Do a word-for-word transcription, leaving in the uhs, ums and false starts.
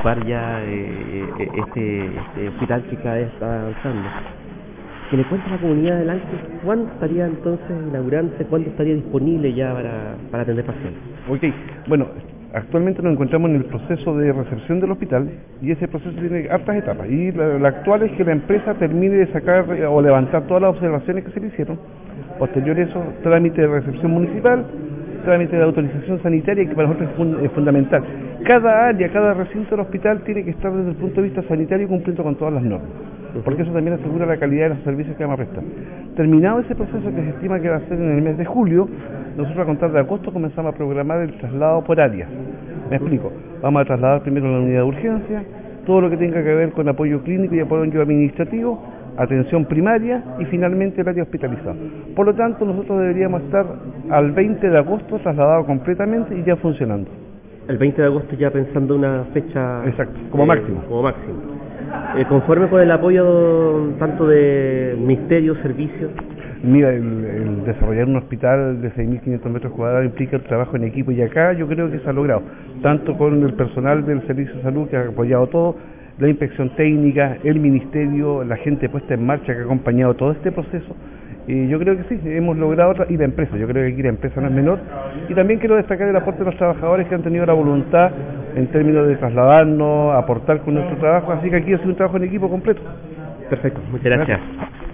ocupar ya eh, este, este hospital que cada vez está avanzando. Que le cuente a la comunidad adelante cuándo estaría entonces inaugurándose, cuándo estaría disponible ya para, para atender pacientes. Ok, bueno, actualmente nos encontramos en el proceso de recepción del hospital y ese proceso tiene hartas etapas y la, la actual es que la empresa termine de sacar o levantar todas las observaciones que se le hicieron. Posterior a eso, trámite de recepción municipal, trámite de autorización sanitaria, que para nosotros es, fund es fundamental. Cada área, cada recinto del hospital tiene que estar desde el punto de vista sanitario cumpliendo con todas las normas, porque eso también asegura la calidad de los servicios que vamos a prestar. Terminado ese proceso, que se estima que va a ser en el mes de julio, nosotros a contar de agosto comenzamos a programar el traslado por área. Me explico, vamos a trasladar primero la unidad de urgencia, todo lo que tenga que ver con apoyo clínico y apoyo administrativo, atención primaria y finalmente el área hospitalizada. Por lo tanto, nosotros deberíamos estar al veinte de agosto trasladado completamente y ya funcionando. El veinte de agosto ya pensando una fecha... Exacto, como eh, máximo. Como máximo. Eh, conforme con el apoyo tanto de ministerio, servicios. Mira, el, el desarrollar un hospital de seis mil quinientos metros cuadrados implica el trabajo en equipo y acá yo creo que se ha logrado, tanto con el personal del Servicio de Salud que ha apoyado todo, la inspección técnica, el ministerio, la gente puesta en marcha que ha acompañado todo este proceso. Y yo creo que sí, hemos logrado, y la empresa, yo creo que aquí la empresa no es menor, y también quiero destacar el aporte de los trabajadores que han tenido la voluntad en términos de trasladarnos, aportar con nuestro trabajo, así que aquí ha sido un trabajo en equipo completo. Perfecto, muchas gracias. Gracias.